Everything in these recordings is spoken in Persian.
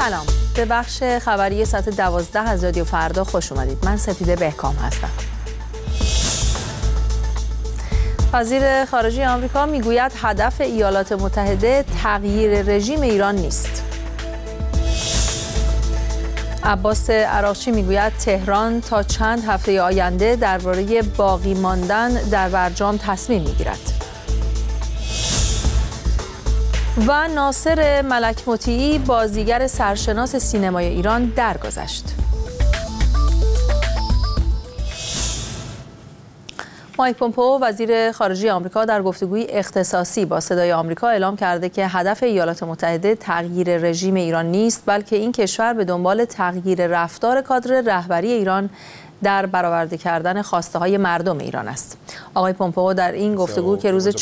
سلام، به بخش خبری ساعت 12 از رادیو فردا خوش اومدید. من سپیده بهکام هستم. وزیر خارجه آمریکا میگوید هدف ایالات متحده تغییر رژیم ایران نیست. عباس عراقچی میگوید تهران تا چند هفته آینده درباره باقی ماندن در برجام تصمیم میگیرد. و ناصر ملک مطیعی بازیگر سرشناس سینمای ایران درگذشت. مایک پومپئو وزیر خارجه آمریکا در گفتگوی اختصاصی با صدای آمریکا اعلام کرده که هدف ایالات متحده تغییر رژیم ایران نیست، بلکه این کشور به دنبال تغییر رفتار کادر رهبری ایران در برآورده کردن خواسته‌های مردم ایران است. آقای پومپئو در این گفتگو که روز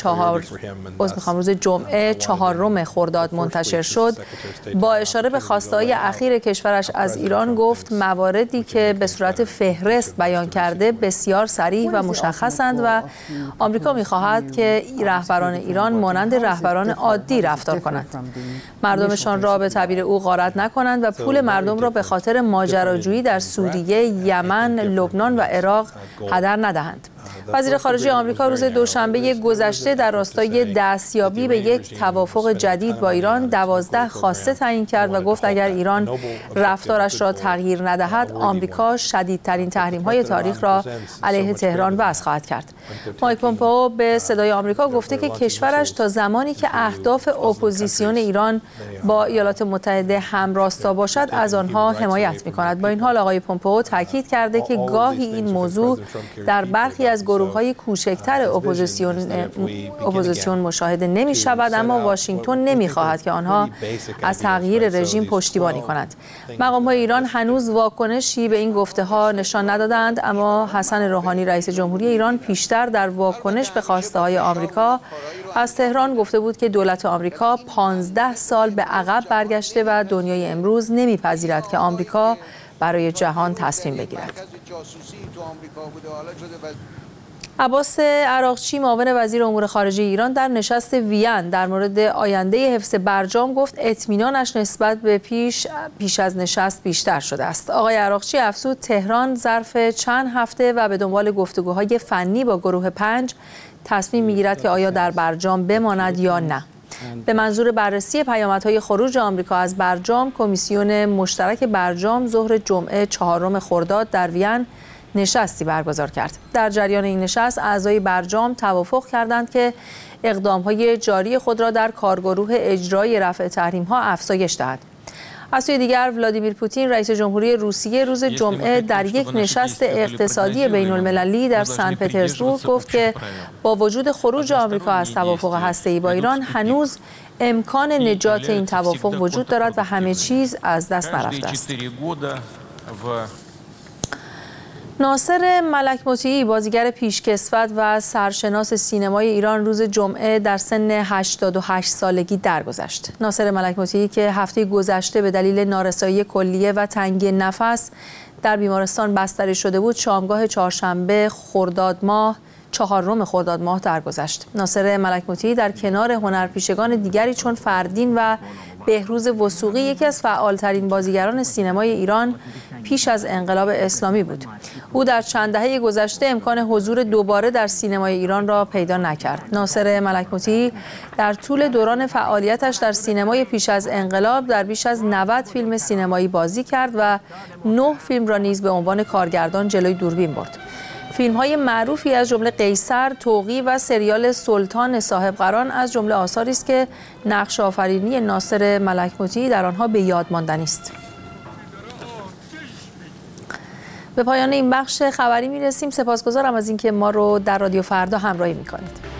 جمعه 4 خرداد منتشر شد، با اشاره به خواسته‌های اخیر کشورش از ایران گفت مواردی که به صورت فهرست بیان کرده بسیار صریح و مشخصند و آمریکا می‌خواهد که رهبران ایران مانند رهبران عادی رفتار کنند. مردمشان را به تعبیر او غارت نکنند و پول مردم را به خاطر ماجراجویی در سوریه، یمن، لبنان و عراق هدر ندهند. وزیر خارجه آمریکا روز دوشنبه گذشته در راستای دستیابی به یک توافق جدید با ایران 12 خواسته تعیین کرد و گفت اگر ایران رفتارش را تغییر ندهد، آمریکا شدیدترین تحریم‌های تاریخ را علیه تهران وضع خواهد کرد. مایک پومپئو به صدای آمریکا گفته که کشورش تا زمانی که اهداف اپوزیسیون ایران با ایالات متحده همراستا باشد از آنها حمایت می‌کند. با این حال آقای پومپئو تاکید کرده که گاهی این موضوع در برخی از گروه‌های کوچکتر اپوزیسیون مشاهده نمی‌شود، اما واشنگتن نمی‌خواهد که آنها از تغییر رژیم پشتیبانی کنند. مقام‌های ایران هنوز واکنشی به این گفته‌ها نشان ندادند، اما حسن روحانی رئیس جمهوری ایران پیشتر در واکنش به خواسته‌های آمریکا از تهران گفته بود که دولت آمریکا 15 سال به عقب برگشته و دنیای امروز نمی‌پذیرد که آمریکا برای جهان تصمیم بگیرد. عباس عراقچی معاون وزیر امور خارجه ایران در نشست وین در مورد آینده حفظ برجام گفت اطمینانش نسبت به پیش از نشست بیشتر شده است. آقای عراقچی افزود تهران ظرف چند هفته و به دنبال گفتگوهای فنی با گروه 5 تصمیم میگیرد که آیا در برجام بماند یا نه. به منظور بررسی پیامدهای خروج آمریکا از برجام، کمیسیون مشترک برجام ظهر جمعه 4 خرداد در وین نشستی برگزار کرد. در جریان این نشست اعضای برجام توافق کردند که اقدام‌های جاری خود را در کارگروه اجرای رفع تحریم‌ها افزایش دهد. از سوی دیگر ولادیمیر پوتین رئیس جمهوری روسیه روز جمعه در یک نشست اقتصادی بین‌المللی در سن پترزبورگ گفت که با وجود خروج آمریکا از توافق هسته‌ای با ایران هنوز امکان نجات این توافق وجود دارد و همه چیز از دست نرفته است. ناصر ملک مطیعی بازیگر پیشکسوت و سرشناس سینمای ایران روز جمعه در سن 88 سالگی درگذشت. ناصر ملک مطیعی که هفته گذشته به دلیل نارسایی کلیه و تنگی نفس در بیمارستان بستری شده بود، شامگاه چهارشنبه چهارم خرداد ماه درگذشت. ناصر ملک مطیعی در کنار هنرپیشگان دیگری چون فردین و بهروز وثوقی یکی از فعالترین بازیگران سینمای ایران پیش از انقلاب اسلامی بود. او در چند دهه گذشته امکان حضور دوباره در سینمای ایران را پیدا نکرد. ناصر ملک مطیعی در طول دوران فعالیتش در سینمای پیش از انقلاب در بیش از 90 فیلم سینمایی بازی کرد و 9 فیلم را نیز به عنوان کارگردان جلوی دوربین برد. فیلم‌های معروفی از جمله قیصر، طوقی و سریال سلطان صاحبقران از جمله آثاری است که نقش آفرینی ناصر ملک مطیعی در آنها به یاد ماندنی است. به پایان این بخش خبری می‌رسیم. سپاسگزارم از اینکه ما رو در رادیو فردا همراهی می‌کنید.